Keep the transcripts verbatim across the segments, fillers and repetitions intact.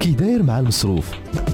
كي داير مع المصروف.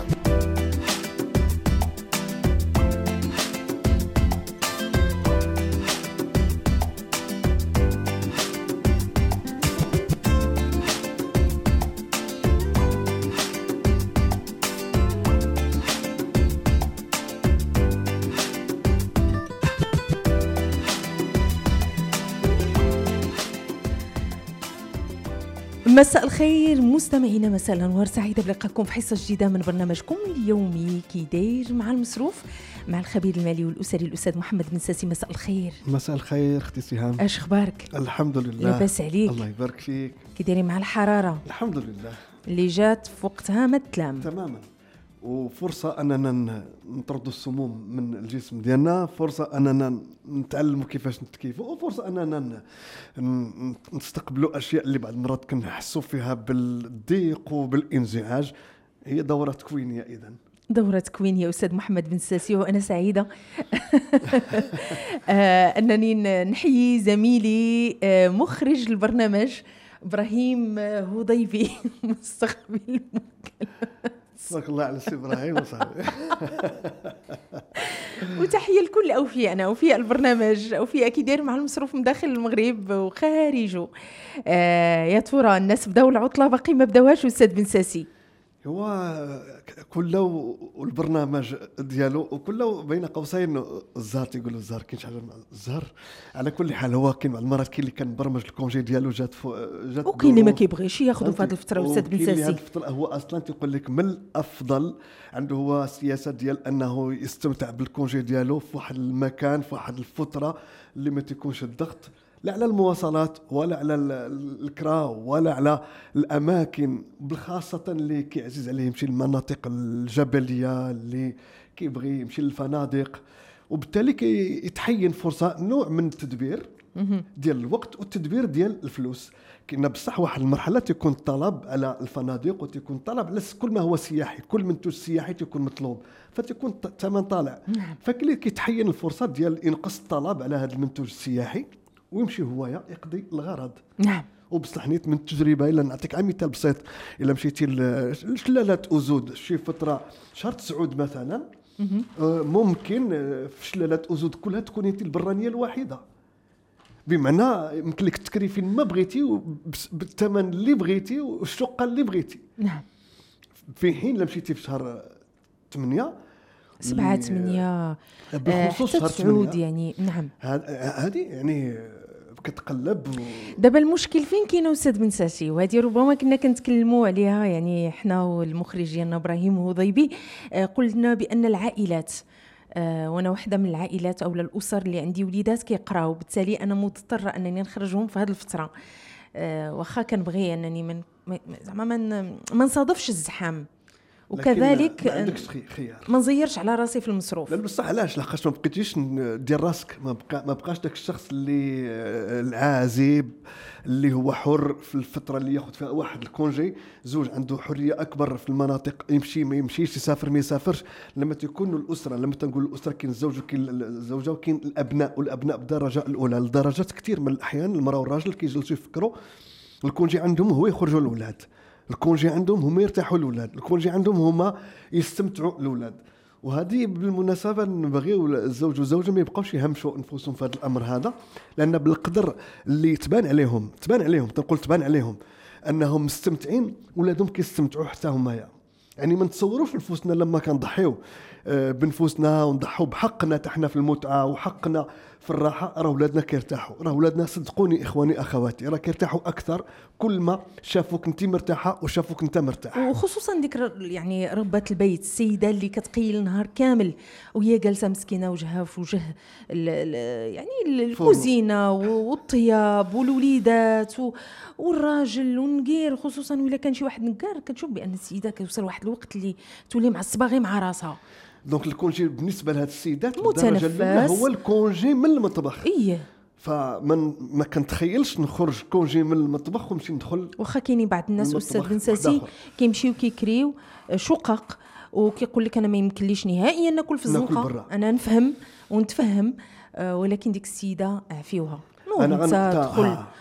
مساء الخير مستمعينا، مساء الانوار، سعيده بلقاكم في حصه جديده من برنامجكم اليومي كي داير مع المصروف مع الخبير المالي والاسري الاستاذ محمد بن ساسي. مساء الخير. مساء الخير اختي سهام، اش اخبارك؟ الحمد لله لاباس عليك؟ الله يبارك فيك. كي دايرين مع الحراره؟ الحمد لله اللي جات في وقتها ما تلام تماما، وفرصه اننا نطردوا السموم من الجسم ديالنا، فرصه اننا نتعلموا كيفاش نتكيفوا، وفرصه اننا نستقبلوا اشياء اللي بعض المرات كنحسوا فيها بالضيق وبالانزعاج. هي دوره تكوينيه اذا دورة تكوين يا أستاذ محمد بن ساسي، وأنا سعيدة آه أنني نحيي زميلي آه مخرج البرنامج إبراهيم هضيبي مستقبل المكالمة. تبارك الله على سي إبراهيم وصاحبي. وتحية لكل أوفياءنا، أوفياء البرنامج، أوفياء كي داير مع المصروف من داخل المغرب وخارجه. آه يا ترى الناس بداو العطلة باقي ما بداوهاش أستاذ بن ساسي؟ هو كله والبرنامج ديالو وكله بين قوسين الزهر، تيقولوا الزهر كاين شي حاجه الزهر. على كل حال هو كاين بعض المرات كاين اللي كان برمج الكونجي ديالو جات جات وكاين اللي ما كيبغيش ياخذوا في هذه الفتره. استاذ بن ساسي هذه الفتره هو اصلا تيقول لك من الافضل عنده هو السياسه ديال انه يستمتع بالكونجي ديالو في واحد المكان في واحد الفتره اللي ما تيكونش الضغط لا على المواصلات ولا على الكرا ولا على الأماكن، بالخاصة اللي كيعزيز عليه يمشي للمناطق الجبلية، اللي كيبغي يمشي للفنادق، وبالتالي كيتحين فرصة نوع من التدبير ديال الوقت والتدبير ديال الفلوس. كنا بصح واحد المرحلة تكون طلب على الفنادق وتكون طلب على كل ما هو سياحي، كل منتوج سياحي تكون مطلوب فتكون الثمن طالع، فكلي كيتحين الفرصة ديال ينقص الطلب على هذا المنتوج السياحي ويمشي هو يقضي الغرض. نعم. وبصح نيت من التجربه، الا نعطيك مثال بسيط، الا مشيتي لشلاله أزود شي فتره شهر تسعود مثلا، ممكن في شلاله أزود كلها تكون انت البرانيه الوحيده، بمعنى يمكن لك تكري فين ما بغيتي بالثمن اللي بغيتي والشقه اللي بغيتي. نعم. في حين لما مشيتي في شهر ثمانية سبعة ثمانية بخصوص شهر سعود يعني. نعم. هذه يعني كتقلب و... دابا المشكل فين كاين أستاذ بن ساسي، وهذه ربما كنا كنتكلموا عليها يعني احنا والمخرج ديالنا ابراهيم هضيبي. آه قلنا بان العائلات، آه وانا واحده من العائلات او الاسر اللي عندي وليدات كيقراو، بالتالي انا مضطره انني نخرجهم في هذه الفتره. آه واخا كنبغي انني من زعما ما نصادفش الزحام، وكذلك ما نزيرش على راسي في المصروف. لا بصح علاش؟ لحقاش ما بقيتيش دير راسك، ما بقى ما بقاش داك الشخص اللي العازب اللي هو حر في الفتره اللي ياخذ فيها واحد الكونجي. زوج عنده حريه اكبر في المناطق، يمشي ما يمشيش، يسافر ما يسافرش. لما تكون الاسره، لما تنقول الاسره، كاين الزوج وكاين الزوجه وكاين الابناء، والابناء بالدرجه الاولى. لدرجات كثير من الاحيان المراه والراجل كيجلسوا يفكروا الكونجي عندهم هو يخرجوا الاولاد، الكونجي عندهم هما يرتاحوا الاولاد، الكونجي عندهم هما يستمتعوا الاولاد. وهذه بالمناسبه نبغيو الزوج والزوجه ما يبقاوش يهمشوا انفسهم في هذا الامر هذا، لان بالقدر اللي تبان عليهم تبان عليهم تنقول تبان عليهم انهم مستمتعين، ولادهم كيستمتعوا حتى هما. يعني ما نتصوروش نفوسنا لما كنضحيو بنفوسنا ونضحوا بحقنا تحنا في المتعه وحقنا في الراحه، راه ولادنا كيرتاحوا. راه ولادنا صدقوني اخواني اخواتي راه كيرتاحوا اكثر كل ما شافوك انت مرتاحه وشافوك انت مرتاح. وخصوصا ديك يعني ربة البيت، السيده اللي كتقيل النهار كامل وهي جالسه مسكينه وجهها في وجه يعني الكوزينه والطياب والوليدات والراجل ونقير، خصوصا ولا كان شي واحد نقار كتشوف بان السيده كيوصل واحد الوقت اللي تولي معصبه غير مع راسها. دونك الكونجي بالنسبه لهاد السيدات بالدرجه الاولى هو الكونجي من المطبخ. ايه فمن ما كنتخيلش نخرج كونجي من المطبخ ونمشي ندخل. واخا كاينين بعض الناس استاذ بن ساسي كيمشيو كيكريو شقق وكيقول لك انا ما يمكنليش نهائيا ناكل في الزنقه. انا نفهم ونتفهم، ولكن ديك السيده عفيوها، انت تدخل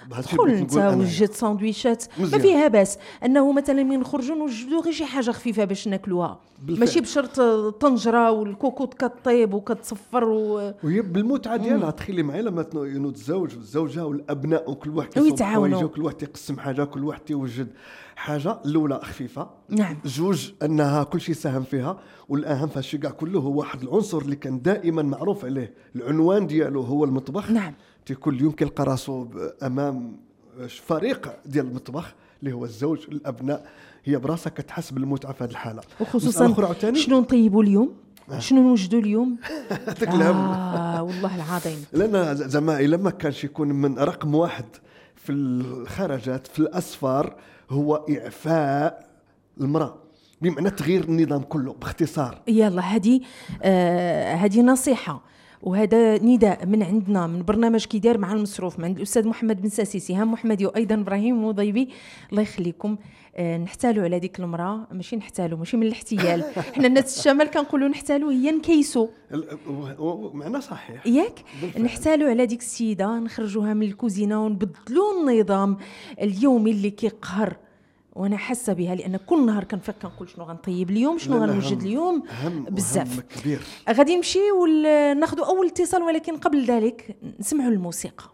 دخل انت وجد ساندويشات ما فيها باس، انه مثلا من نخرجوا نوجدوا غير شي حاجه خفيفه باش ناكلوها، ماشي بشرط طنجره والكوكوط كطيب وكتصفر و... وهي بالمتعه ديالها. تخيلي معايا لما ينوض الزوج والزوجه والابناء وكل واحد كيصوب حوايجه وكل واحد يقسم حاجه، كل واحد يوجد حاجه. الاولى خفيفه، نعم، جوج انها كل شيء ساهم فيها، والاهم في الشيء كاع كله هو واحد العنصر اللي كان دائما معروف عليه، العنوان ديالو هو المطبخ. نعم، كل يوم كيلقى راسو امام فريق ديال المطبخ اللي هو الزوج الابناء، هي براسها كتحس بالمتعه في هذه الحاله. وخصوصا شنو نطيبوا اليوم، آه. شنو نوجدوا اليوم آه والله العظيم. لان زعما الا ما كانش يكون من رقم واحد في الخرجات في الاسفار هو اعفاء المراه، بمعنى تغيير النظام كله باختصار. يلا هذه آه هذه نصيحه وهذا نداء من عندنا من برنامج كيدار مع المصروف، من الاستاذ محمد بن ساسي، سهام محمدي وايضا ابراهيم وضيبي. الله يخليكم. آه نحتالوا على ديك المراه، ماشي نحتالوا، ماشي من الاحتيال. احنا الناس الشمال كنقولوا نحتالوا، هي نكيسوا، معنى صحيح ياك. نحتالوا على ديك السيده، نخرجوها من الكوزينه ونبدلوا النظام اليومي اللي كيقهر. وانا حاسه بها لان كل نهار كنفيق كنقول شنو غنطيب اليوم، شنو غنوجد اليوم، بزاف كبير. غادي نمشي وناخذوا اول اتصال، ولكن قبل ذلك نسمعوا الموسيقى.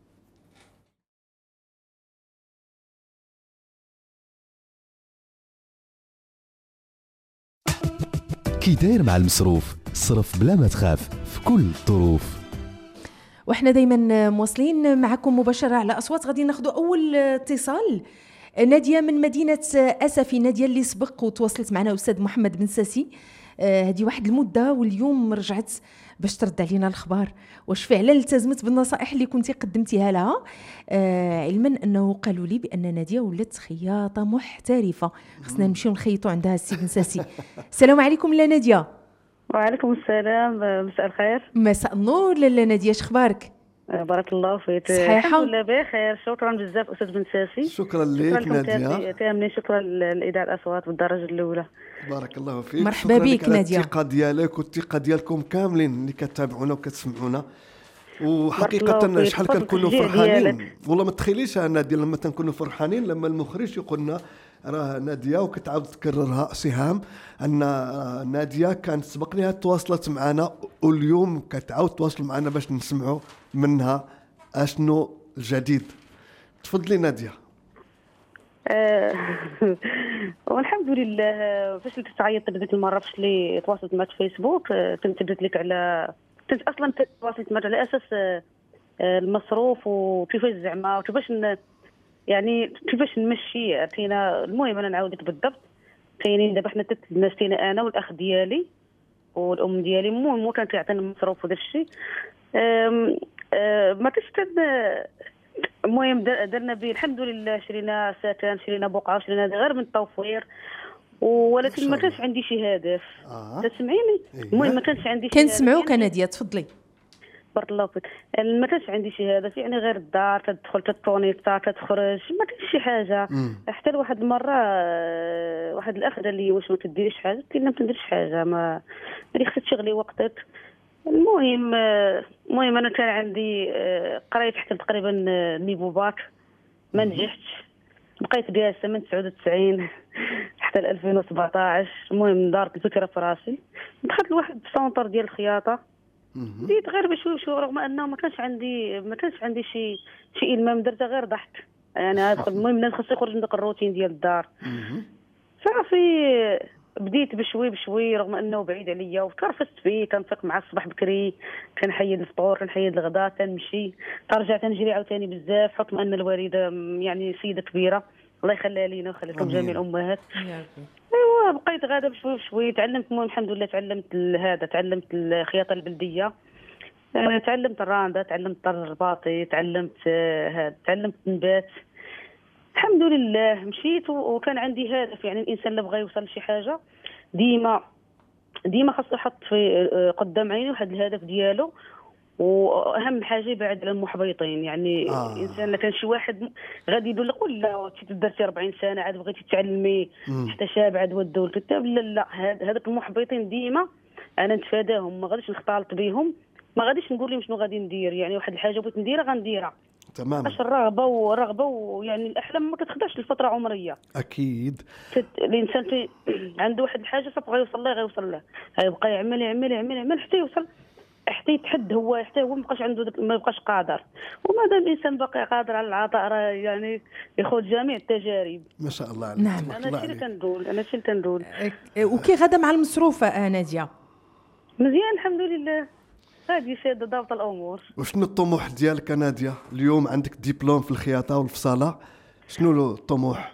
كي داير مع المصروف، صرف بلا ما تخاف في كل الظروف. واحنا دائما مواصلين معكم مباشره على اصوات. غادي ناخذوا اول اتصال. نادية من مدينة أسفي، نادية اللي سبق وتواصلت معنا أستاذ محمد بن ساسي هذه آه واحد المدة، واليوم رجعت باش ترد علينا الأخبار واش فعلا التزمت بالنصائح اللي كنتي قدمتيها لها. آه علما أنه قالوا لي بأن نادية ولات خياطة محترفة، خصنا نمشيو نخيطوا عندها السي بن ساسي. السلام عليكم لا نادية. وعليكم السلام، مساء الخير. مساء النور لاله نادية، شخبارك؟ بارك الله فيك. صحيحة؟ الحمد لله بخير، شكرا بزاف أستاذ بن ساسي. شكرا لك نادية. تامنين شكرا لإذاعة الأصوات بالدرجة الأولى. بارك الله فيك. مرحبا بك نادية. الثقة ديالك والثقة ديالكم كاملين اللي كتابعونا وكتسمعونا، وحقيقة شحال كنكونوا فرحانين. والله ما تخيليش نادية لما تنكونوا فرحانين لما المخرج يقول لنا راه نادية، وكتعاود تكررها سهام ان نادية كانت سبق لها تواصلت معنا، واليوم كتعاود تواصل معنا باش نسمعوا منها اشنو الجديد. تفضلي نادية. أه والحمد لله. فاش تعيطت بديت المره فاش اللي تواصلت معك في فيسبوك، كنت درت لك على كنت اصلا تواصلت معك على اساس المصروف وكيفاش زعما وكيفاش يعني كيفاش نمشي. عطينا المهم انا نعاودك بالضبط. كاينين دابا حنا ثلاث الناس، كاينه انا والاخ ديالي والام ديالي. مو مو كان كيعطينا المصروف وداك الشيء. ما كنتش المهم درنا به الحمد لله. شرينا سكن، شرينا بقعه، شرينا غير من التوفير، ولكن ما كانش عندي شي هدف. آه. تسمعيني؟ المهم ما كانش عندي شي هدف. كنسمعوك نادية، تفضلي. بارك الله فيك. ما كانش عندي شي هدف، يعني غير الدار تدخل تطونيطا تخرج، ما كانش شي حاجه. حتى لواحد المره واحد الاخ قال لي واش ما كديريش حاجه؟ قلت له ما كنديرش حاجه، ما اللي خصك تشغلي وقتك. المهم المهم انا كان عندي قريت حتى تقريبا نيفو باك، ما نجحتش، بقيت جالسه من تسعة وتسعين حتى ألفين وسبعطاش. المهم دارت الفكره في راسي، دخلت لواحد السونتر ديال الخياطه، بديت غير بشوي شوي، رغم انه ما كانش عندي ما كانش عندي شي شي المام، درت غير ضحك يعني. المهم الناس خصو يخرج من داك الروتين ديال الدار. صافي بديت بشوي بشوي، رغم انه بعيد عليا وترفست فيه. كنفيق مع الصباح بكري، كنحيد الفطور، كنحيد الغداء، كنمشي، كنرجع تنجري عاوتاني بزاف، حكم ان الوالده يعني سيده كبيره الله يخليها لينا ويخلي لكم جميع الامهات. ايوا بقيت غاده بشوي بشوي، تعلمت. المهم الحمد لله تعلمت هذا، تعلمت الخياطه البلديه، يعني تعلمت الرانده، تعلمت الطرز الرباطي، تعلمت هذا، تعلمت النبات. الحمد لله مشيت وكان عندي هدف. يعني الانسان اللي بغى يوصل لشي حاجه ديما ديما خاصو يحط في قدام عينه واحد الهدف ديالو، واهم حاجه يبعد على المحبطين. يعني آه. الانسان اللي كان شي واحد غادي يقول لك لا درتي أربعين سنه عاد بغيتي تعلمي حتى شاب عاد ودوا الكتاب، لا لا، هذاك المحبطين ديما انا نتفاداهم، ما غاديش نختلط بهم، ما غاديش نقول لهم شنو غادي ندير. يعني واحد الحاجه بغيت نديرها غنديرها، تماما. اش الرغبه ورغبه ويعني الاحلام ما كتخدعش لفتره عمريه. اكيد الانسان تي عنده واحد الحاجه صافي غيوصل لها غيوصل لها غيبقى يعمل يعمل يعمل يعمل حتى يوصل حتى يتحد هو حتى هو ما بقاش عنده دك... ما بقاش قادر. ومادام الانسان باقي قادر على العطاء راه يعني ياخذ جميع التجارب. ما شاء الله عليك. نعم. انا شي اللي كنقول انا شي اللي كنقول وكي غدا مع المصروف آه ناديه؟ مزيان الحمد لله غادي شاده ضابط الامور. وشنو الطموح ديالك ناديه؟ اليوم عندك دبلوم في الخياطه والفصاله، شنو الطموح؟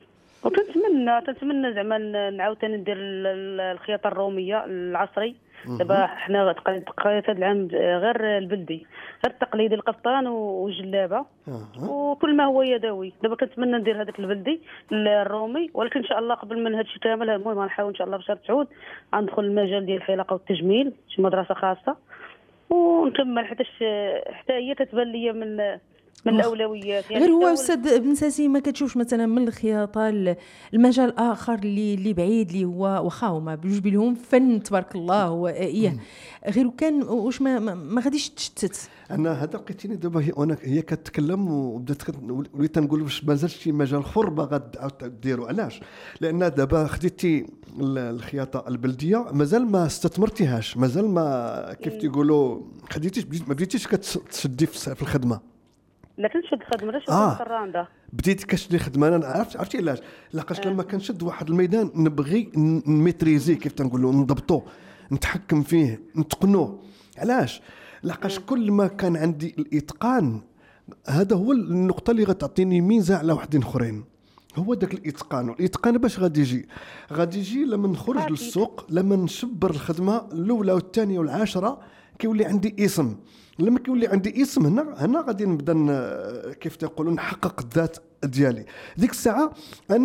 وكنتمنى كنتمنى زعما نعاود ثاني ندير الخياطه الروميه العصري. دابا حنا تقريبا هذا العام غير البلدي غير التقليدي القفطان والجلابه وكل ما هو يدوي. دابا كنتمنى ندير هذاك البلدي الرومي، ولكن ان شاء الله قبل من هذا الشيء كامل المهم غنحاول ان شاء الله بشهر تعود غندخل المجال ديال الحلاقه والتجميل شي مدرسه خاصه ونكمل حتى حتى هي كتبان ليا من من الاولويات. يعني غير هو استاذ بن ساسي ما كتشوفش مثلا من الخياطه المجال اخر اللي اللي بعيد اللي هو واخا هما بجوج بينهم فن تبارك الله هو ايه غير كان واش ما ما غاديش تشتت؟ انا هذا لقيتيني دابا هي وانا هي كتكلم وبدات وليت نقول واش مازال شي مجال اخر باغا ديروا. علاش؟ لان دابا خديتي الخياطه البلديه مازال ما استثمرتيهاش، مازال ما كيف تيقولوا خديتيش ما بديتيش كتشدي في الخدمه. لا كنشد خدمه لا شد آه. الرانده بديت كتشدي خدمه. انا عرفت عرفتي علاش؟ لاقاش آه. لما كنشد واحد الميدان نبغي نميتريزي كيف تنقولوا نضبطو نتحكم فيه نتقنوه. علاش؟ لاقاش آه. كل ما كان عندي الاتقان هذا هو النقطه اللي غتعطيني ميزه على واحدين اخرين، هو داك الاتقان. والاتقان باش غادي يجي غادي يجي لما نخرج للسوق، لما نشبر الخدمه الاولى والثانيه والعاشره كيولي عندي اسم. لما كيولي عندي اسم هنا هنا غادي نبدا كيف تقولوا نحقق الذات ديالي. ديك الساعه انا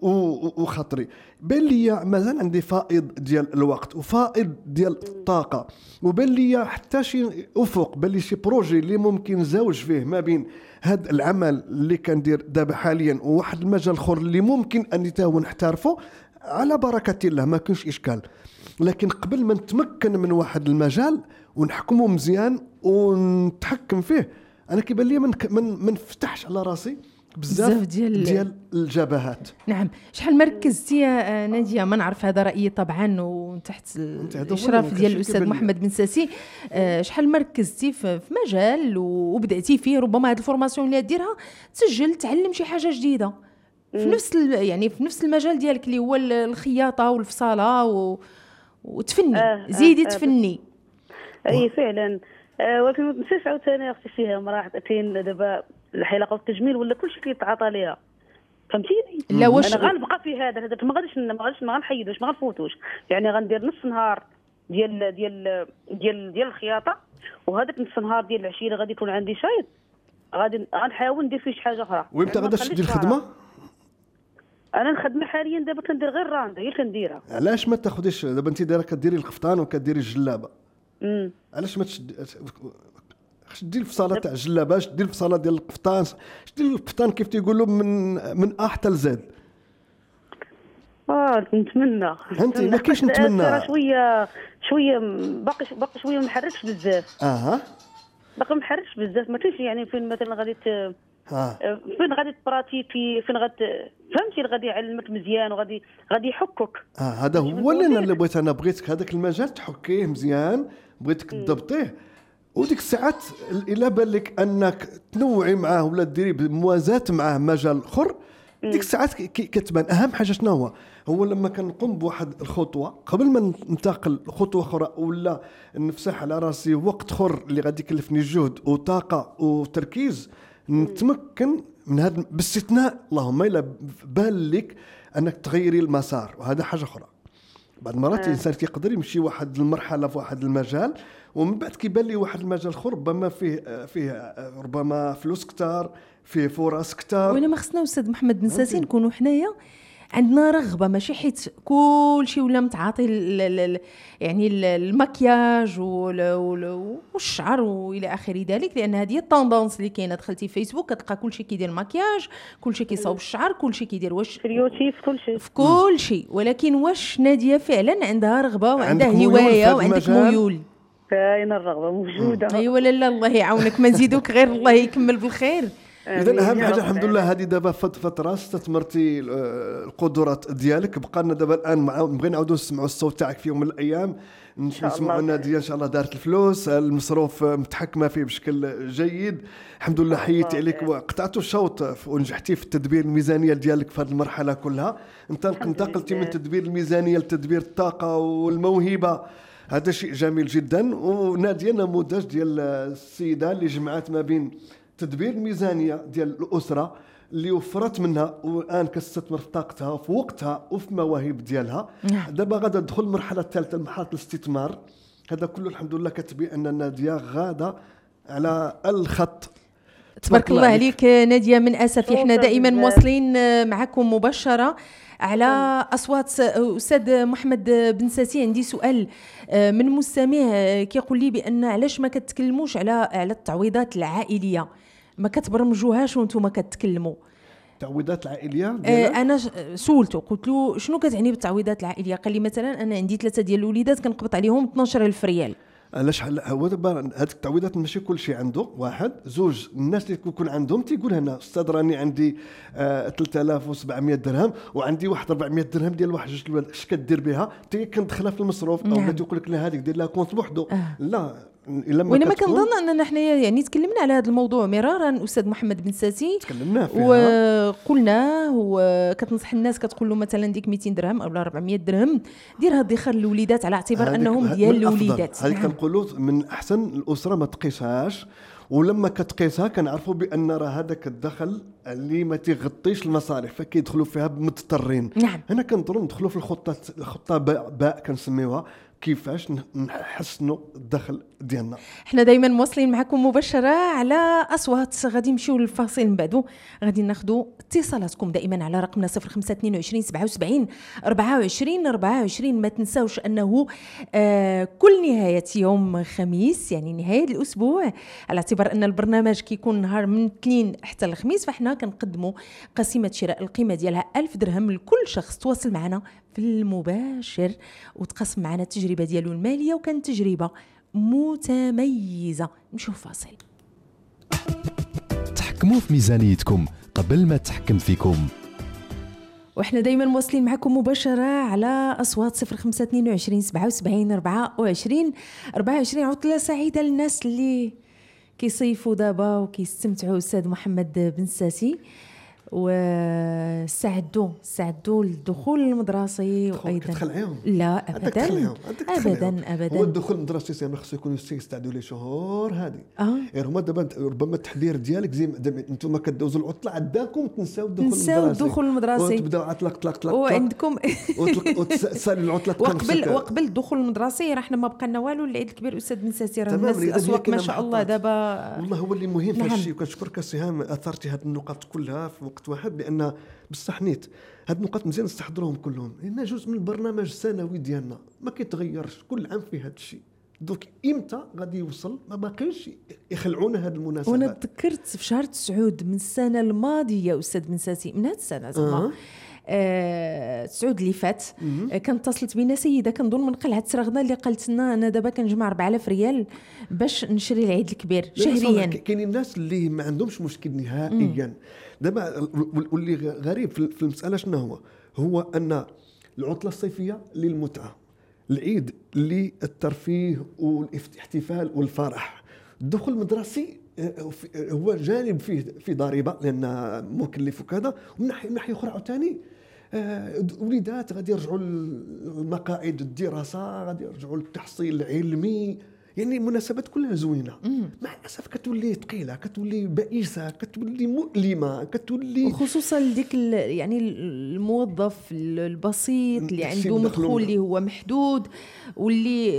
وخاطري بان لي مازال عندي فائض ديال الوقت وفائض ديال الطاقه، وبان لي حتى شي افق، بان لي شي بروجي اللي ممكن نزوج فيه ما بين هذا العمل اللي كندير دابا حاليا وواحد المجال اخر اللي ممكن اني تا هو نحترفه على بركه الله ما كاينش اشكال. لكن قبل ما نتمكن من واحد المجال ونحكمه مزيان ونتحكم فيه انا كيبان لي من من نفتحش على راسي بزاف ديال ديال الجبهات. نعم. شحال مركزتي يا ناديه؟ ما نعرف هذا رايي طبعا وتحت الاشراف ديال الاستاذ محمد بن ساسي. شحال مركزتي في مجال وبداتي فيه ربما هذه الفورماسيون اللي ديرها تسجل تعلم شي حاجه جديده في نفس يعني في نفس المجال ديالك اللي هو الخياطه والفصاله و... وتفني آه زيدي آه تفني. اي فعلا. آه ولكن ما تنساش عاوتاني اختي فيها مراه كاين دابا الحلاقه والتجميل ولا كلشي كيتعاطى ليها فهمتيني. لا واش انا غنبقى في هذا هذاك ما غاديش ما غاديش ما غنحيدوش ما غنفوتوش. يعني غندير نص نهار ديال ديال ديال ديال الخياطه وهذاك نص نهار ديال العشيه غادي يكون عندي شايط غادي غنحاول ندير فيه شي حاجه اخرى. وامتى غادا تشدي الخدمه؟ انا الخدمه حاليا دابا كندير غير راندا هي كنديرها. علاش ما تاخذيش دابا انت دايره كديري القفطان وكديري الجلابه؟ امم علاش ما تشدي شدي الفصاله تاع الجلابه، شدي الفصاله ديال القفطان، شدي القفطان كيف تيقولوا من من ا حتى لزد. اه نتمنى انت ما كاينش نتمنى شويه شويه باقي باقي شويه ما محركش بزاف. اها باقي ما محركش بزاف ما كاينش يعني فين مثلا غادي ت... ها فين غادي تبراتيكي فين غادي فهمتي غادي يعلمك مزيان وغادي غادي يحكك. اه هذا هو اللي انا اللي بغيت انا بغيتك هذاك المجال تحكيه مزيان بغيتك تضبطيه. وديك الساعات الا بان لك انك تنوعي معاه ولا ديري بموازاه معاه مجال اخر ديك الساعات كتبان. اهم حاجه شنو هو هو لما كنقوم بواحد الخطوه قبل ما ننتقل خطوه اخرى ولا نفسح على راسي وقت اخر اللي غادي يكلفني جهد وطاقه وتركيز نتمكن من هذا باستثناء اللهم الا بان لك انك تغيري المسار. وهذا حاجه اخرى. بعض المرات الانسان كيقدر يمشي واحد المرحله في واحد المجال ومن بعد كيبان لي واحد المجال اخر ربما فيه فيه ربما فلوس كثار فيه فرص كثار. وانا ما خصنا استاذ محمد بن ساسي نكونوا حنايا عندنا رغبه ماشي حيت كل شيء ولا متعاطي يعني المكياج والشعر والى اخر ذلك، لان هذه الطوندونس اللي كاينه. دخلتي فيسبوك كتلقى كل شيء كيدير مكياج، كل شيء كيصاوب الشعر، كل شيء كيدير واش في كل شيء في كل شيء. ولكن واش ناديه فعلا عندها رغبه وعندها هوايه وعندك ميول؟ كاينه الرغبه موجوده. ايوا لالا الله يعاونك، ما نزيدوك غير الله يكمل بالخير. اذا اهم حاجه الحمد لله هذه دابا فتره استثمرتي القدرات ديالك. بقى لنا دابا الان نبغي نعاودوا نسمعوا الصوت تاعك في يوم من الايام، نسمعوا ناديه ان شاء الله دارت الفلوس، المصروف متحكمه فيه بشكل جيد الحمد لله. حييتي عليك وقطعتوا الشوط ونجحتي في التدبير الميزانيه ديالك في هذه المرحله كلها. انت انتقلتي من تدبير الميزانيه لتدبير الطاقه والموهبه، هذا شيء جميل جدا. وناديه نموذج ديال السيده اللي جمعت ما بين تدبير الميزانيه ديال الاسره اللي وفرت منها والان كتستثمر في طاقتها وفي وقتها وفي المواهب ديالها. دابا غادا ندخل المرحله الثالثه، مرحله الاستثمار. هذا كله الحمد لله كتبين ان ناديه غاده على الخط. تبارك الله عليك ناديه. من اسف احنا دائما مواصلين معكم مباشره على اصوات استاذ محمد بن ساسي. عندي سؤال من مستمع كيقول لي بان علاش ما كتكلموش على على التعويضات العائليه، ما كتبرمجوهاش وانتم كتكلموا التعويضات العائليه؟ آه انا سولته قلت له شنو كتعني بالتعويضات العائليه؟ قال لي مثلا انا عندي ثلاثه ديال الوليدات كنقبط عليهم اثناش ألف ريال. علاش هو دابا هذيك التعويضات ماشي كل شيء عنده واحد زوج. الناس اللي يكون عندهم تيقول هنا استاذ راني عندي آه ثلاثة آلاف وسبعمية درهم وعندي واحد أربعمية درهم ديال واحد جوج الولاد، اش كدير بها؟ تي كندخلها في المصروف. او نعم. تيقول لك لا هذيك دير لها كونت بوحدو. آه. لا وإنما كنظن أننا نحن يعني تكلمنا على هذا الموضوع مرارا أستاذ محمد بن ساسي، تكلمنا فيها وقلنا وكتنصح الناس كتقول له مثلا ديك مئتين درهم أو أربعمية درهم ديرها ادخار الوليدات على اعتبار أنهم ديال الوليدات. هذه كنقولوا من أحسن الأسرة ما تقيسهاش، ولما كتقيسها كنعرفوا بأن راه هذاك الدخل اللي ما تيغطيش المصاريف فكيدخلوا فيها مضطرين. نعم. هنا كنضروا ندخلوا في الخطة الخطة باء, باء كنسميوها كيفاش نحسنوا الدخل ديالنا. احنا دائما مواصلين معكم مباشره على اصوات. غادي نمشيو للفاصل من بعده غادي ناخذوا اتصالاتكم دائما على رقمنا صفر خمسة اثنين وعشرين سبعة وسبعين أربعة وعشرين أربعة وعشرين. ما تنساوش انه آه كل نهايه يوم خميس يعني نهايه الاسبوع، على اعتبار ان البرنامج كيكون نهار من الاثنين حتى الخميس، فاحنا كنقدموا قسيمه شراء القيمه ديالها ألف درهم لكل شخص تواصل معنا في المباشر وتقسم معنا التجربه ديالو الماليه، وكانت تجربه متميزه. نشوف فاصل. تحكموا في ميزانيتكم قبل ما تحكم فيكم. واحنا دائما مواصلين معكم مباشره على اصوات صفر خمسة اثنين وعشرين سبعة وسبعين أربعة وعشرين أربعة وعشرين. عطله سعيده للناس اللي كيصيفوا دابا وكيستمتعوا. استاذ محمد بن ساسي وساعدوا ساعدوا للدخول المدرسي وايضا تخلعيهم. لا ابدا ابدا ابدا. هو الدخول المدرسي سي خصو يكونوا يستعدوا ليه شهور هذه. اه غير هما دابا ربما التحضير ديالك زي انتم كدوزوا العطله عداكم تنساو الدخول المدرسي تنساو الدخول المدرسي وتبداو عطلق طلق طلق وعندكم وتسالوا العطله وقبل وقبل الدخول المدرسي راه حنا ما بقى لنا والو. العيد الكبير استاذ بن ساسي راه الناس الاسواق ما شاء الله دابا والله هو اللي مهم في نعم. هذا الشيء. وكنشكرك سهام اثرتي هذه النقاط كلها في وقت واحد، لان بصح نيت هاد النقاط مزيان نستحضروهم كلهم، لان جزء من البرنامج السنوي ديالنا ما كيتغيرش كل عام في هذا الشيء. دوك امتى غادي يوصل؟ ما باقيش يخلعونا هاد المناسبات. وانا تذكرت في شهر تسعود من السنه الماضيه يا استاذ بن ساسي، من هاد السنه زعما أه. آه، تسعود اللي فات آه، كانت اتصلت بينا سيده كنظن من قلعه سرغنا اللي قالت لنا انا دابا كنجمع أربعة آلاف ريال باش نشري العيد الكبير شهريا. كاينين الناس اللي ما عندهمش مشكل نهائيا دابا. واللي غريب في المساله شنو هو هو ان العطله الصيفيه للمتعه، العيد للترفيه والاحتفال والفرح. الدخول المدرسي هو جانب فيه في ضريبه لان مكلف وكذا، ومن ناحيه اخرى عاوتاني وليدات غادي يرجعوا لمقاعد الدراسه، غادي يرجعوا للتحصيل العلمي. يعني المناسبات كلها زوينه، مع الاسف كتولي ثقيله، كتولي بائسه، كتولي مؤلمه، كتولي وخصوصا لديك يعني الموظف البسيط اللي عنده مدخول اللي هو محدود، واللي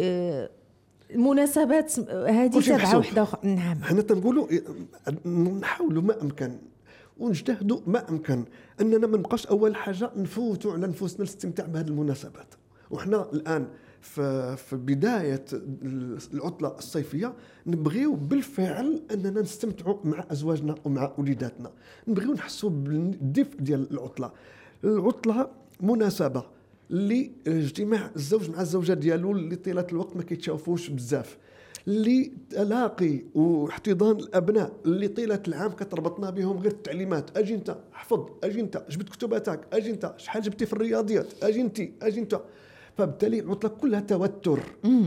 المناسبات هذه تبعه وحده اخرى. نعم حنا تنقولوا نحاولوا ما امكن ونجتهدوا ما امكن اننا ما نبقاش اول حاجه نفوتوا على نفوسنا الاستمتاع بهذه المناسبات. وحنا الان في في بدايه العطله الصيفيه نبغيو بالفعل اننا نستمتعوا مع ازواجنا ومع وليداتنا، نبغيو نحسوا بالدفء ديال العطله. العطله مناسبه لاجتماع الزوج مع الزوجه ديالو اللي طيله الوقت ما كيتشافوش بزاف. اللي تلاقي واحتضان الابناء اللي طيله العام كتربطنا بهم غير التعليمات، اجي انت احفظ، اجي انت جبت كتباتك، اجي انت شحال جبتي في الرياضيات، اجي انت اجي انت فبالتالي العطله كلها توتر.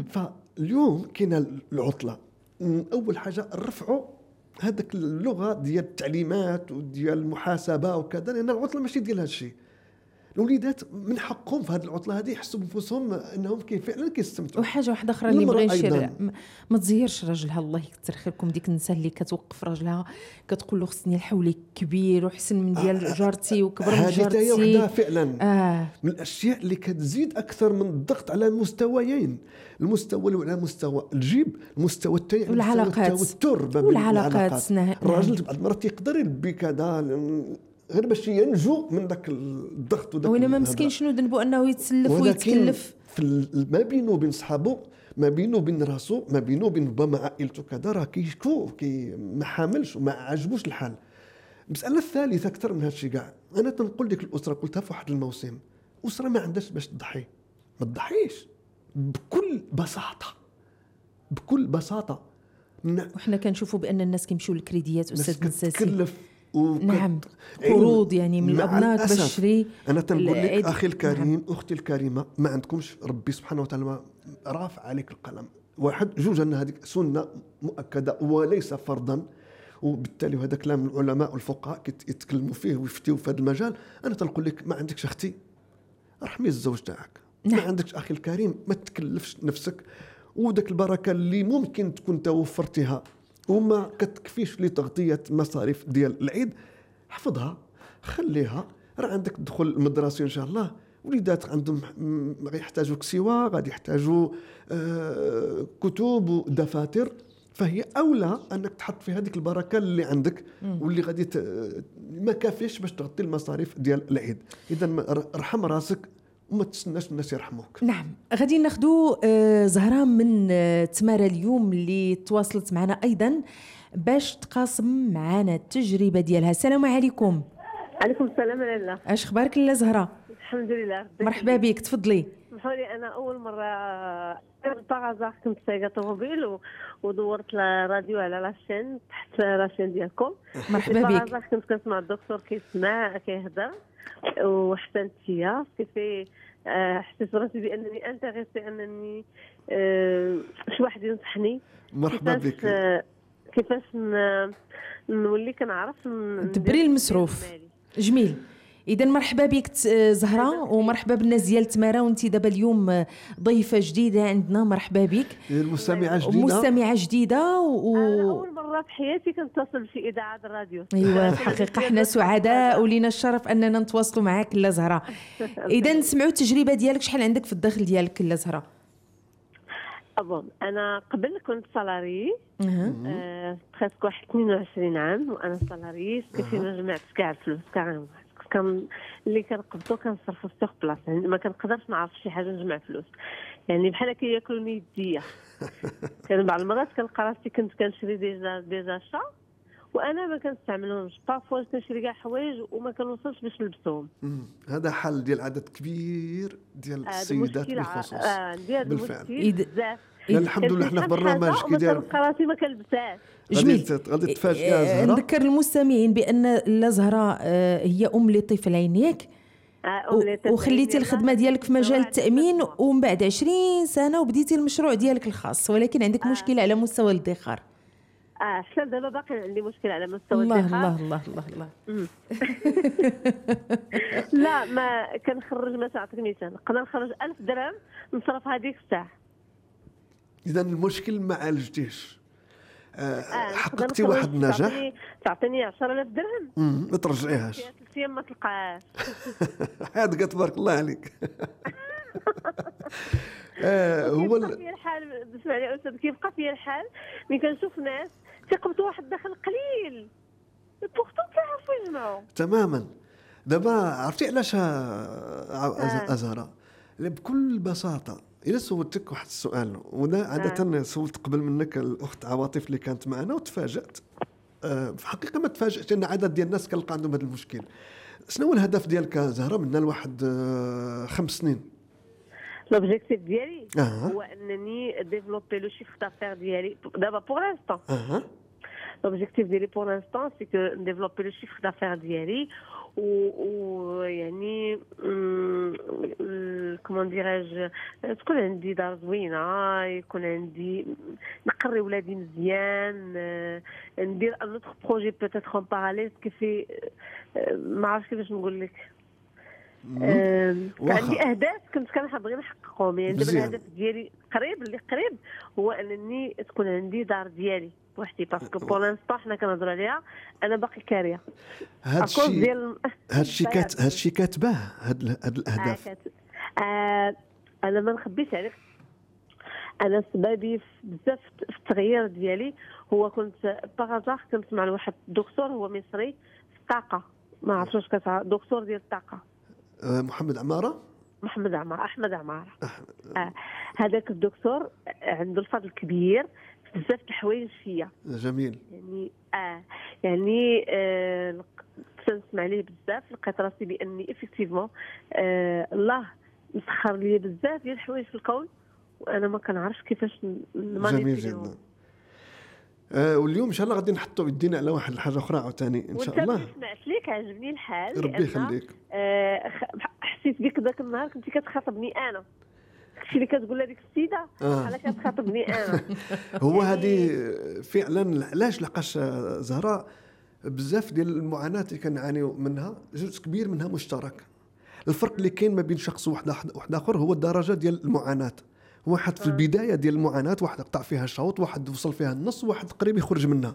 فاليوم كاينه العطله اول حاجه نرفعوا هذاك اللغه ديال التعليمات وديال المحاسبه وكذا، لان العطله ماشي ديال هذا الشيء. الوليدات من حقهم في هذه العطله هذه يحسوا بنفسهم انهم كيف فعلا كيستمتعوا. وحاجه واحده اخرى اللي بغي نشير، ما تزيرش راجلها الله يكثر خيركم، ديك النساء اللي كتوقف راجلها كتقول له خصني الحولي كبير وحسن من ديال آه جارتي وكبر من جارتي. هذه هي وحده فعلا آه. من الاشياء اللي كتزيد اكثر من الضغط على المستويين، المستوى الاول على مستوى الجيب، المستوى الثاني على مستوى التوتر والعلاقات. الراجل بعض المرات يقدر يلبي كذا غير باش ينجو من ذاك الضغط وداك، ولا ما مسكين شنو ذنبه انه يتسلف ويتكلف في ما بينه وبين صحابه، ما بينه وبين راسه، ما بينه وبين ربما عائلته كذا، راه كيشكو كي ما حاملش وما عجبوش الحال. المساله الثالثه اكثر من هذا الشيء كاع، انا تنقول لك الاسره قلتها في واحد الموسم، اسره ما عندهاش باش تضحي، ما تضحيش بكل بساطه بكل بساطه. وحنا كنشوفوا بان الناس كيمشيو للكريديات استاذ نساسي. وكت... نعم قروض يعني من الابناء باش تشري. انا تنقول لك اخي الكريم، نعم. اختي الكريمه، ما عندكمش ربي سبحانه وتعالى رافع عليك القلم. واحد جوج ان هذه سنه مؤكده وليس فرضا، وبالتالي وهذا كلام العلماء والفقهاء يتكلموا فيه ويفتيوا في هذا المجال. انا تنقول لك ما عندكش اختي رحمي الزوج تاعك، نعم. ما عندكش اخي الكريم ما تكلفش نفسك، وداك البركه اللي ممكن تكون توفرتها وما كتكفيش لتغطية مصاريف ديال العيد، حفظها خليها. راه عندك تدخل المدرسة إن شاء الله، وليدات عندهم يحتاجوا كسوة، غادي يحتاجوا آه كتب ودفاتر، فهي أولى أنك تحط في هذيك البركة اللي عندك واللي غادي ما كافيش باش تغطي المصاريف ديال العيد. إذا ارحم راسك وما تستناش الناس يرحموك. نعم. غادي ناخذوا آه زهرة من آه تمارا اليوم اللي تواصلت معنا ايضا باش تقاسم معنا التجربه ديالها. السلام عليكم. عليكم السلام لاله. اش اخبارك لاله زهرة؟ الحمد لله. مرحبا بك، تفضلي. سمحوا لي انا اول مره باغازا كنت سايقه طوموبيل ودورت الراديو على لاشين تحت لاشين ديالكم. مرحبا بك. باغازا كنت كنسمع الدكتور كيسمع كيهضر وحسنت فيا كيفي أه حسيت راسي بانني انتغيسي انني أه شي واحد ينصحني. مرحبا بك. أه كيفاش نولي كنعرف ندبري المصروف. جميل. اذا مرحبا بك زهرة، ومرحبا بالناس ديال تمارا، وانت دابا اليوم ضيفه جديده عندنا. مرحبا بك. المستمعه جديده مستمعه جديده و... انا اول مره في حياتي كنتصل بشي اذاعه الراديو. ايوا في الحقيقه حنا سعداء ولينا الشرف اننا نتواصلوا معاك لا زهرة. اذا نسمعوا التجربه ديالك، شحال عندك في الدخل ديالك لا زهرة؟ أبون أنا قبل كنت سالاري أه تخيلك واحد اثنين وعشرين عام وأنا سالاري كيفي ما جمعت كاع الفلوس كاع كان اللي كنقبضو كنصرفو في سوق بلاصه، يعني ما كنقدرش نعرف شي حاجه نجمع فلوس، يعني بحال كياكلوني يديا. كان بعض المرات كنلقى راسي كنت كنشري ديجا ديجا شا وانا ما كنستعملهمش، بافوا كنشري كاع حوايج وما كنوصلش باش نلبسهم. هذا حل ديال عدد كبير ديال السيدات بالخصوص. اه ديال بالفعل بزاف. الحمد لله حنا في برنامج كي داير كنلقى راسي ما كنلبسهاش. جميل. غادي تفاجئ يا زهرة. نذكر المستمعين بان لا زهرة هي ام لطفلين ياك، وخليتي الخدمه ديالك في مجال التامين ومن بعد عشرين سنه وبديتي المشروع ديالك الخاص، ولكن عندك آه. مشكله على مستوى الادخار. اه حتى دابا باقي عندي مشكله على مستوى الله الادخار. الله الله الله الله. لا ما كنخرج ما تعطيك مثال، نقدر نخرج ألف درهم نصرف هذيك الساعه. اذا المشكل ما عالجتيش. آه آه حققتي واحد النجاح. تعطيني عشرة آلاف درهم ما ترجعيهاش ثلاث ايام ما تلقاهاش. هذا تبارك الله عليك. آه هو كيبقى فيا الحال. بسمع لي استاذ، كيبقى فيا الحال ملي كنشوف ناس تيقبضوا واحد الدخل قليل بوختو كيعرفوا يجمعوا تماما. دابا عرفتي علاش أزهرة؟ بكل بساطه إلا سولتك واحد السؤال، وده عادة آه. سولت قبل منك الأخت عواطف اللي كانت معنا وتفاجأت. أه في حقيقة ما تفاجأت أن عدد ديال الناس كنلقى عندهم هذا المشكل. شنو هو الهدف ديالك زهرة من الواحد أه خمس سنين؟ لوبجيكتيف ديالي آه. هو انني ديفلوبي لو شيفر دافير ديالي دابا بور لانستون. اها لوبجيكتيف ديالي بور لانستون سي كو نديفلوبي لو شيفر دافير ديالي و يعني كومون ديراج تكون عندي دار زوينه، يكون عندي نقري ولادي مزيان، ندير ان اوتر بروجي بوتيتر اون باراليل كيفي ما عرفتش كيفاش نقول لك. كان عندي اهداف كنت كنبغي نحققهم. يعني دابا الهدف ديالي قريب اللي قريب هو انني تكون عندي دار ديالي بوحدي، باسكو بور لانستون حنا كنهضروا عليها انا باقي كاريه. هادشي ديال هادشي كات هادشي كاتباه هاد هاد الاهداف. آه انا ما نخبيش عليك، انا سببي بزاف في التغيير ديالي هو كنت باغازار كنت مع واحد الدكتور هو مصري في الطاقه، ما عرفتش واش كتعرف دكتور ديال الطاقه. أه محمد عماره محمد عماره احمد عماره. آه. هذاك الدكتور عنده الفضل كبير بزاف الحوايج فيا. جميل. يعني اه يعني آه تنسمع عليه بزاف، لقيت راسي باني افكتيفمون آه الله مسخر لي بزاف ديال الحوايج في الكون وانا ما كنعرفش كيفاش جميل جدا. آه واليوم ان شاء الله غادي نحطوا يدينا على واحد الحاجه اخرى عاوتاني ان شاء الله. سمعت ليك عجبني الحال، ربي يخليك. آه حسيت بك ذاك النهار كنتي كتخاطبني انا، داكشي اللي كتقول هذيك السيده بحال آه. كتخاطبني انا. هو هذه فعلا علاش لقاش زهراء بزاف ديال المعاناه اللي كنعانيو منها جزء كبير منها مشترك. الفرق اللي كاين ما بين شخص واحد واحد اخر هو الدرجه ديال المعاناه. واحد في البدايه ديال المعاناه واحد قطع فيها شوط، واحد وصل فيها النص، واحد قريب يخرج منها.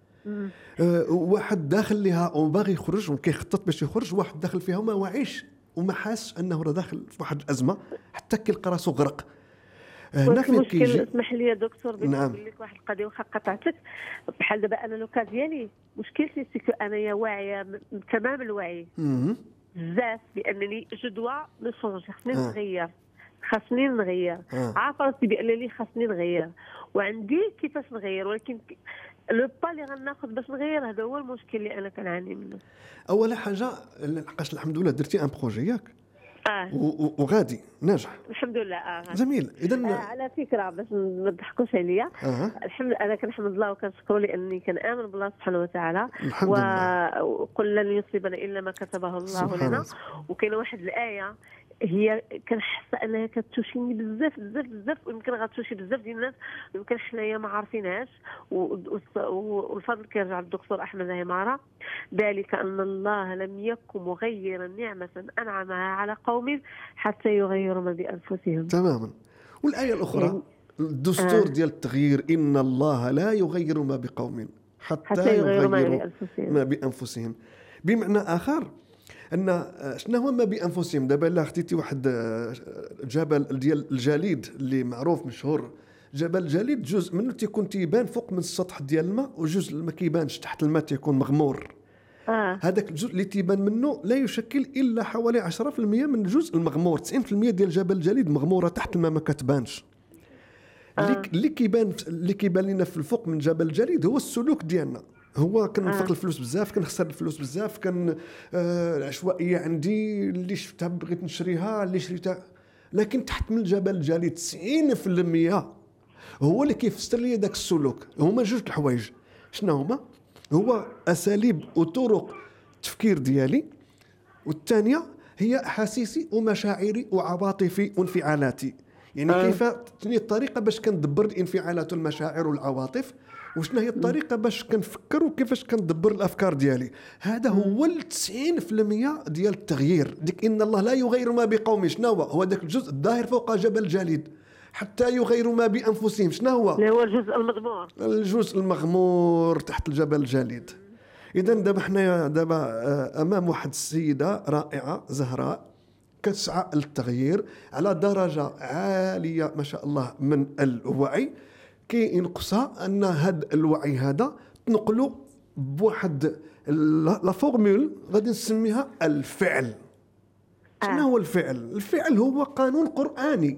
أه واحد داخل لها وباغي يخرج وكيخطط باش يخرج، واحد داخل فيها وما واعيش وما حاس انه راه داخل في واحد الازمه حتى كيلقى راسو غرق. هنا فين كيجي. اسمح لي يا دكتور باش نعم. نقول لك واحد القضيه واخا قطعتك. بحال دابا انا لوكا ديالي مشكلتي سيكو انايا واعيه تمام الوعي بزاف بانني جو دوا نو شونجي، خصني نغير خاصني نغير آه. عارفه راسي بان لي خاصني نغير وعندي كيفاش نغير، ولكن لو با اللي غناخذ باش نغير هذا هو المشكل اللي انا كنعاني منه. اول حاجه لحقاش الحمد لله درتي ان بروجي ياك اه وغادي ناجح الحمد لله. اه جميل. اذا آه على فكره باش ما تضحكوش عليا آه. الحمد انا كنحمد الله وكنشكره لاني كنامن بالله سبحانه وتعالى، وقل لن يصيبنا الا ما كتبه الله لنا. وكاينه واحد الايه هي كنحس انها كتوشيني بزاف بزاف بزاف، ويمكن غتوشي بزاف ديال الناس، يمكن حنايا ما عارفينهاش، والفضل كيرجع للدكتور احمد عماره. ذلك ان الله لم يكن مغيرا نعمه انعمها على قوم حتى يغيروا ما بانفسهم. تماما. والايه الاخرى يعني الدستور آه. ديال التغيير ان الله لا يغير ما بقوم حتى, حتى يغيروا ما بانفسهم. ما بانفسهم بمعنى اخر ان شنو هو ما بانفسهم. دابا الا خديتي واحد جبل ديال الجليد اللي معروف مشهور، جبل الجليد جزء منه تيكون تيبان فوق من السطح ديال الماء، وجزء ما كيبانش تحت الماء تيكون مغمور. آه. هذاك الجزء اللي تيبان منه لا يشكل الا حوالي عشرة بالمئة من الجزء المغمور. تسعين بالمئة ديال جبل الجليد مغموره تحت الماء ما كتبانش. آه. اللي كيبان اللي كيبان لنا في الفوق من جبل الجليد هو السلوك ديالنا. هو كننفق آه. الفلوس بزاف، كنخسر الفلوس بزاف، كان آه العشوائيه عندي اللي شفتها بغيت نشريها اللي شريتها. لكن تحت من جبل الجليد تسعين بالمئة هو اللي كيفسر لي داك السلوك. هما جوج الحوايج. شنو هما؟ هو اساليب وطرق التفكير ديالي، والثانيه هي احاسيسي ومشاعري وعواطفي وانفعالاتي. يعني آه. كيف تني الطريقه باش كندبر الانفعالات والمشاعر والعواطف، وشنو هي الطريقه باش كنفكر وكيفاش كندبر الافكار ديالي. هذا هو تسعين بالمئة ديال التغيير. ديك ان الله لا يغير ما بقوم، شنو هو؟ هو داك الجزء الظاهر فوق جبل الجليد حتى يغيروا ما بانفسهم. شنو هو؟ اللي هو الجزء المغمور، الجزء المغمور تحت الجبل الجليد. اذا دابا حنا دابا امام واحد السيده رائعه زهراء كتسعى للتغيير على درجه عاليه ما شاء الله من الوعي. كي ينقصها ان هذا الوعي هذا تنقلوا بواحد لا فورمول غادي نسميها الفعل. شنو آه. هو الفعل؟ الفعل هو قانون قرآني.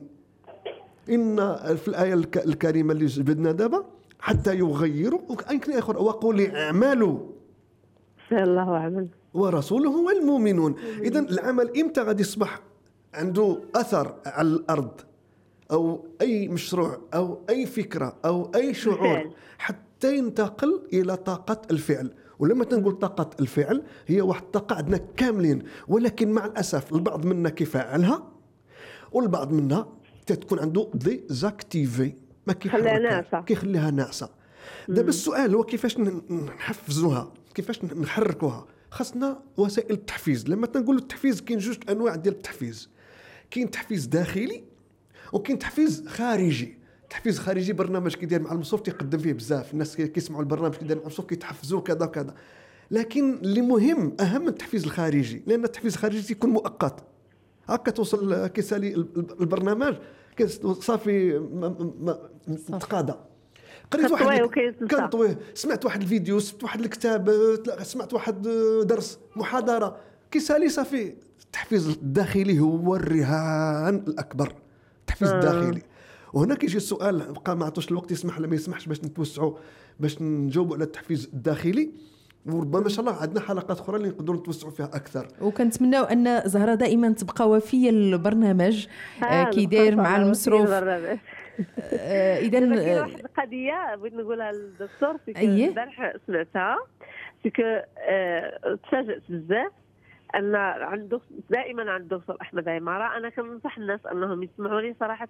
ان في الايه الكريمه اللي جبدنا دابا حتى يغيروا، ويمكن اخر وقول اعملوا الله اعمل ورسوله والمؤمنون. اذا العمل امتى غادي يصبح عنده اثر على الارض او اي مشروع او اي فكره او اي شعور الفعل. حتى ينتقل الى طاقه الفعل. ولما تنقول طاقه الفعل هي واحد الطاقه عندنا كاملين، ولكن مع الاسف البعض منا كيفعلها والبعض منا تتكون عنده ديزاكتيفي، ما خليها ناعسة. كيحركها كيخليها ناعسه. دابا السؤال هو كيفاش ن- نحفزوها، كيفاش نحركوها. خاصنا وسائل التحفيز. لما تنقولوا التحفيز كاين جوج انواع ديال التحفيز، كاين تحفيز داخلي وكاين تحفيز خارجي. تحفيز خارجي برنامج كيدير مع المصروف تيقدم فيه بزاف الناس كيسمعوا البرنامج كيدير مع المصروف كيتحفزوا كذا وكذا، لكن اللي مهم اهم من التحفيز الخارجي، لان التحفيز الخارجي تيكون مؤقت. هكا توصل كيسالي البرنامج صافي تقاضى. قريت واحد كنطويه، سمعت واحد الفيديو، سمعت واحد الكتاب، سمعت واحد درس محاضره، كيسالي صافي. التحفيز الداخلي هو الرهان الاكبر، التحفيز آه. الداخلي. وهنا كيجي السؤال، بقى ما عطوش الوقت يسمح ولا ما يسمحش باش نتوسعوا باش نجاوبوا على التحفيز الداخلي، وربما ان شاء الله عندنا حلقات اخرى اللي نقدروا نتوسعوا فيها اكثر. وكنتمناو ان زهره دائما تبقى وفيه للبرنامج آه كيداير مع المصروف. اذا كاين واحد القضيه بغيت نقولها للدكتور، في البارح سمعتها، في تفاجأت بزاف ان عند دائما عند الدكتور احمد عماره. انا كننصح الناس انهم يسمعوا لي صراحه،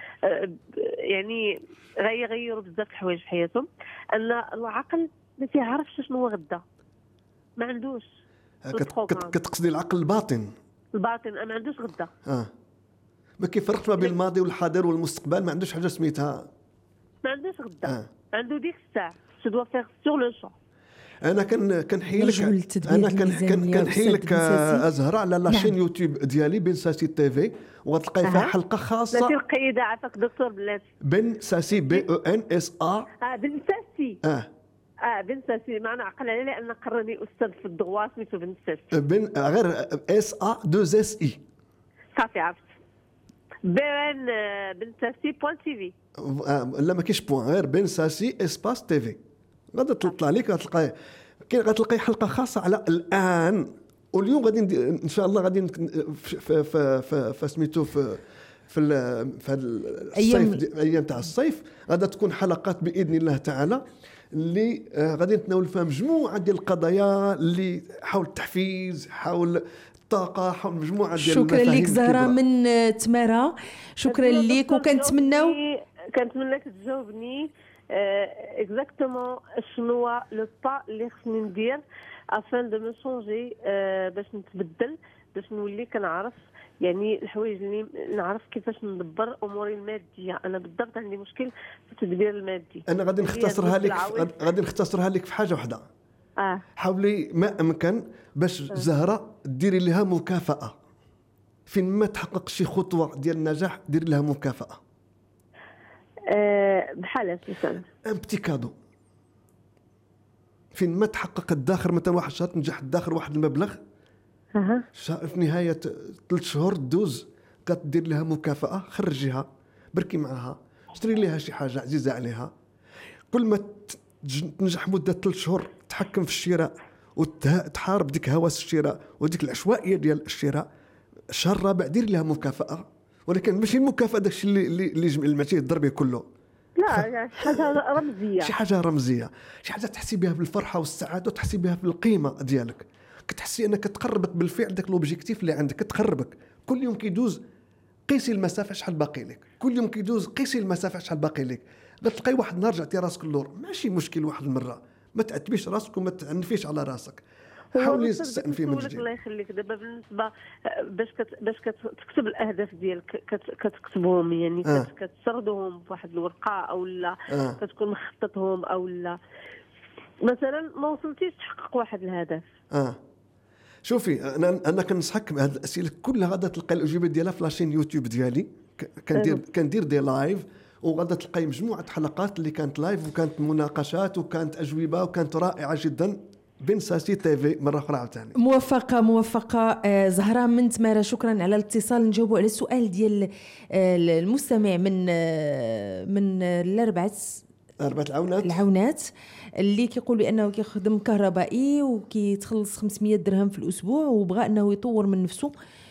يعني غيغيروا بزاف الحوايج في حياتهم. ان العقل ما تيعرفش شنو هو غدا، ما عندوش. كتقصدي العقل الباطن؟ الباطن ما عندوش غدا. اه ما كيفرقش ما بين الماضي والحاضر والمستقبل، ما عندوش حاجه سميتها ما عندوش غدا. آه. عنده ديك الساعه سو دو فيغ سور لو شو. انا كان كنحيلك انا كان كنحيلك ازهر على لاشين يوتيوب ديالي بن ساسي تي في، وغتلقاي فيها حلقه خاصه. لا تلقيده عافاك دكتور بلاتي. بن ساسي بي او ان اس ا اه بن ساسي اه اه بن ساسي معنى عقل عليه لان قرني استاذ في الدغوا سميتو بن ساسي. بن غير اس ا دو اس اي صافي عرفت. بن بن ساسي بوان تي في. لا ما كاينش بوان، غير بن ساسي اسباس تي في. غادي تطلع لك غتلقاي كاين غتلقاي حلقه خاصه على الان. واليوم غادي ان شاء الله غادي في في في سميتو في في في الصيف، ايام تاع الصيف غادي تكون حلقات باذن الله تعالى اللي غادي نتناول فيها مجموعه ديال القضايا اللي حول التحفيز، حول الطاقه، حول مجموعه ديال شكرا لك زهره من تماره، شكرا لك. وكنتمناو كنتمناك تجاوبني اكزاكتومون شنو هو لو با اللي خصني ندير افان دو مو شونجي باش نتبدل، باش نولي كنعرف يعني الحوايج اللي نعرف كيفاش ندبر اموري الماديه. انا بالضبط عندي مشكل في التدبير المادي. انا غادي نختصرها لك غادي نختصرها لك في حاجه واحده. اه حاولي ما امكن باش زهره ديري لها مكافاه. فين ما تحقق شي خطوه ديال النجاح ديري لها مكافاه. أه بحال مثلا ان بتي كادو. فين ما تحقق الداخل مثلا واحد الشهر تنجح الداخل واحد المبلغ، اها في نهايه ثلاث شهور دوز كتدير لها مكافاه، خرجيها بركي معها، اشتري لها شي حاجه عزيزه عليها. كل ما تنجح مده ثلاث شهور تحكم في الشراء وتحارب ديك هوس الشراء وديك العشوائيه ديال الشراء. الشهر الرابع دير لها مكافاه، ولكن ماشي المكافاه داكشي اللي اللي جمعتيه الضربه كله. لا شي حاجه رمزيه، شي حاجه رمزيه، شي حاجه تحسي بها بالفرحه والسعاده وتحسي بها بالقيمه ديالك. كتحسي انك تقربك بالفعل داك لوبجيكتيف اللي عندك، تقربك. كل يوم كيدوز قيسي المسافه شحال باقي لك، كل يوم كيدوز قيسي المسافه شحال باقي لك. غتلقاي واحد النهار رجعتي راسك اللور، ماشي مشكل واحد المره، ما تعتبيش راسك وما تعنفيش على راسك. حاولي تستأنفي من جديد. الله يخليك. دابا بالنسبه باش كت باش كتكتب الاهداف ديالك كتكتبهم يعني آه. كتسردهم بواحد الورقه او لا آه. كتكون مخططهم او لا مثلا ما وصلتيش تحقق واحد الهدف. اه شوفي انا انا كنصحك بهذه الاسئله كلها غادا تلقاي الاجوبه ديالها في لاشين يوتيوب ديالي. كندير كندير دي لايف وغادا تلقاي مجموعه حلقات اللي كانت لايف وكانت مناقشات وكانت اجوبه وكانت رائعه جدا. بن ساسي تي في مره اخرى عاوتاني. موفقه موفقه آه زهره من تماره، شكرا على الاتصال. نجاوبوا على السؤال ديال آه المستمع من آه من الاربعه اربعه العونات العونات اللي كيقول بانه كيخدم كهربائي وكيتخلص خمسمية درهم في الاسبوع وبغى انه يطور من نفسه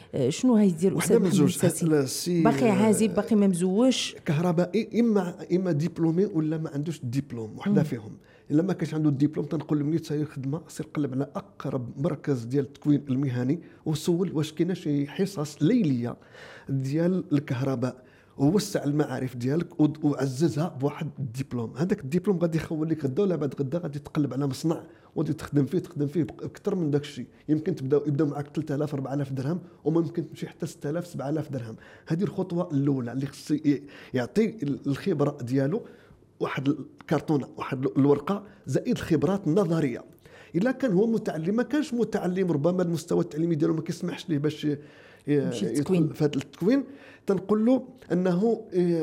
شنو غيدير الاستاذ محمد الساسي؟ باقي عازب، باقي ما مزوجش، كهربائي، اما اما دبلومي ولا ما عندوش الدبلوم، وحده فيهم. الا ما كانش عنده الدبلوم تنقول له ملي تسير خدمه سير قلب على اقرب مركز ديال التكوين المهني وسول واش كاينه شي حصص ليليه ديال الكهرباء، ووسع المعارف ديالك وعززها بواحد الدبلوم. هذاك الدبلوم غادي يخول لك غدا ولا بعد غدا غادي تقلب على مصنع وغادي تخدم فيه تخدم فيه اكثر من داك الشيء. يمكن تبداو يبداو معك ثلاثة آلاف أربعة آلاف درهم، وممكن تمشي حتى ستة آلاف سبعة آلاف درهم. هذه الخطوه الاولى اللي خص يعطي الخبره ديالو، واحد الكرتونه واحد الورقه زائد الخبرات النظريه. الا كان هو متعلم، ما كانش متعلم، ربما المستوى التعليمي ديالو ما كيسمحش ليه باش يدخل في هذا التكوين، تنقول له انه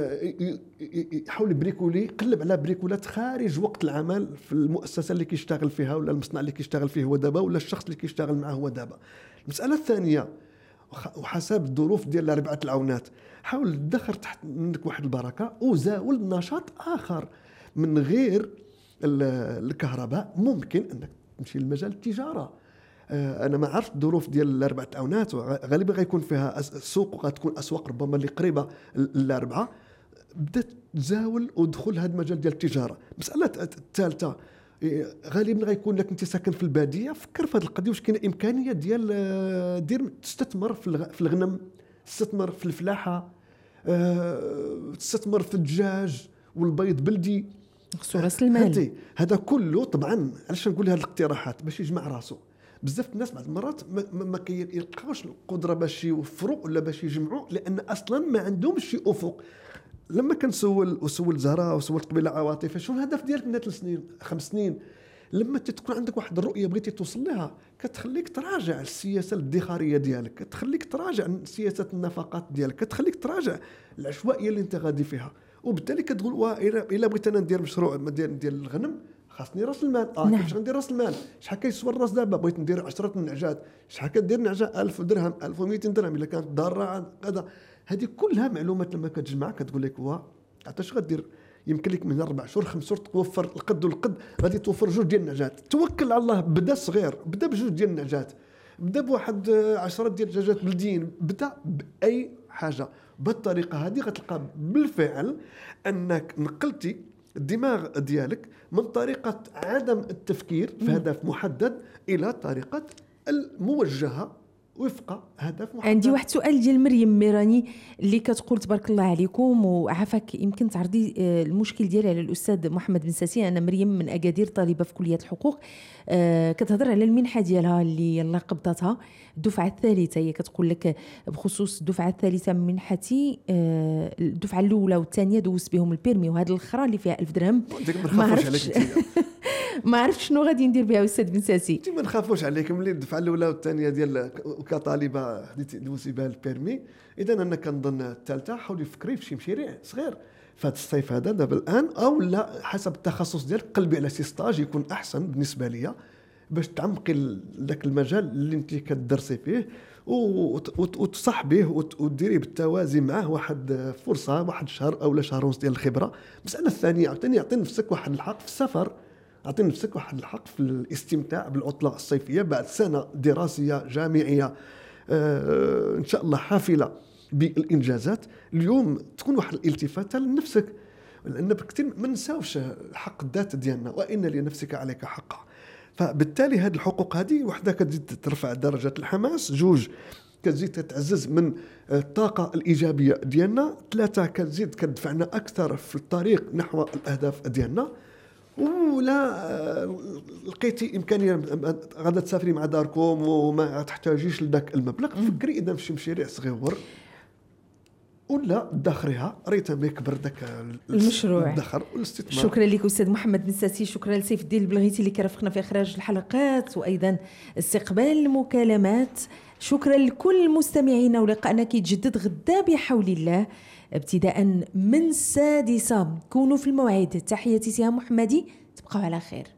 يحاول بريكولي، يقلب على بريكولات خارج وقت العمل في المؤسسه اللي كيشتغل فيها ولا المصنع اللي كيشتغل فيه هو دابا ولا الشخص اللي كيشتغل معه هو دابا. المساله الثانيه، وحسب الظروف ديال الاربعه العونات، حاول تدخر تحت منك واحد البركه وزاول نشاط اخر من غير الكهرباء. ممكن انك تمشي لمجال التجاره. انا ما عرفت الظروف ديال الاربعه اونات، غالبا غيكون فيها سوق وغتكون اسواق ربما اللي قريبه الاربعه. بدات تزاول ودخل هذا المجال ديال التجاره. المساله الثالثه، غالبا غيكون لك انت ساكن في الباديه، فكر في هذه القضيه، واش كاينه امكانيه ديال دير تستثمر في الغنم، تستثمر في الفلاحه، تستثمر في الدجاج والبيض بلدي، خصو راس المال. هذا كله طبعا علاش نقول هذه الاقتراحات باش يجمع راسه. بزاف الناس بعض المرات ما, ما كيلقاوش القدره باش يوفروا ولا باش يجمعوا، لان اصلا ما عندهمش شي افق. لما كنسول وسول زهراء وسولت قبيله عواطف شنو الهدف ديالك من ثلاث سنين خمس سنين، لما تكون عندك واحد الرؤيه بغيتي توصل لها كتخليك تراجع السياسه الادخاريه ديالك، كتخليك تراجع سياسه النفقات ديالك، كتخليك تراجع العشوائيه اللي انت غادي فيها. وبالتالي كتقول والا الا بغيت انا ندير مشروع ديال ديال الغنم خاصني راس المال. اه نعم. كيفاش غندير راس المال؟ شحال كيسوى الراس دابا؟ بغيت ندير عشرة نعجات، شحال كدير نعجه؟ ألف درهم، ألف ومئتين درهم الا كانت ضاره هذا. هذه كلها معلومات لما كتجمع كتقول لك وا عطاش غدير. يمكن لك من اربع شهور خمس شهور توفر القد والقد، غادي توفر جوج ديال النعجات. توكل على الله، بدا صغير، بدا بجوج ديال النعجات، بدا بواحد عشرة ديال الدجاجات بلديين، بدا باي حاجه. بالطريقه هذه غتلقى بالفعل انك نقلتي الدماغ ديالك من طريقه عدم التفكير في هدف محدد الى طريقه الموجهه وفق هدف محدد. عندي واحد سؤال ديال مريم ميراني اللي كتقول تبارك الله عليكم، وعافاك يمكن تعرضي المشكل ديالها على الاستاذ محمد بن ساسي. انا مريم من اكادير، طالبه في كليه الحقوق، أه كتهضر على المنحه ديالها اللي يلا قبضتها الدفعه الثالثه. هي كتقول لك بخصوص الدفعه الثالثه من منحتي، أه الدفعه الاولى والثانيه دوزت بهم البيرمي، وهذه الاخرى اللي فيها ألف درهم ما عرفتش ما عرفتش شنو غادي ندير بها استاذ بن ساسي. ما نخافوش عليك، ملي الدفعه الاولى والثانيه ديال كطالبه دوزي بها البيرمي، اذا انا كنظن الثالثه حاولي فكري في شي مشاريع صغير في هذا الصيف هذا دابا الان، او لا حسب التخصص ديالك قلبي على سي ستاج يكون احسن بالنسبه ليا باش تعمقي ذاك المجال اللي انت كتدرسي فيه وتصاحبيه وتديري بالتوازي معه واحد فرصه، واحد شهر او لا شهر ونص ديال الخبره. المساله الثانيه، عطيني عطي نفسك واحد الحق في السفر، عطي نفسك واحد الحق في الاستمتاع بالعطله الصيفيه بعد سنه دراسيه جامعيه آه ان شاء الله حافله بالانجازات. اليوم تكون واحد الالتفاته لنفسك، لان كثير ما نساوش حق الذات ديالنا، وان لنفسك عليك حقا. فبالتالي هذه الحقوق هذه وحده كتزيد ترفع درجه الحماس، جوج كتزيد تتعزز من الطاقه الايجابيه ديالنا، ثلاثه كتزيد كتدفعنا اكثر في الطريق نحو الاهداف ديالنا. ولا لقيتي امكانيه غادا تسافري مع داركم وما تحتاجيش لذاك المبلغ، فكري اذا في مشاريع صغيور ولا دخريها ريتها ما يكبر ذاك المشروع الدخر والاستثمار. شكرا لك استاذ محمد بن ساسي، شكرا لسيف الدين البلغيتي اللي كرفقنا في اخراج الحلقات وايضا استقبال المكالمات. شكرا لكل مستمعينا، ولقاءنا كيتجدد غدا بحول الله ابتداء من السادسة. كونوا في الموعد. تحياتي سهام محمدي، تبقوا على خير.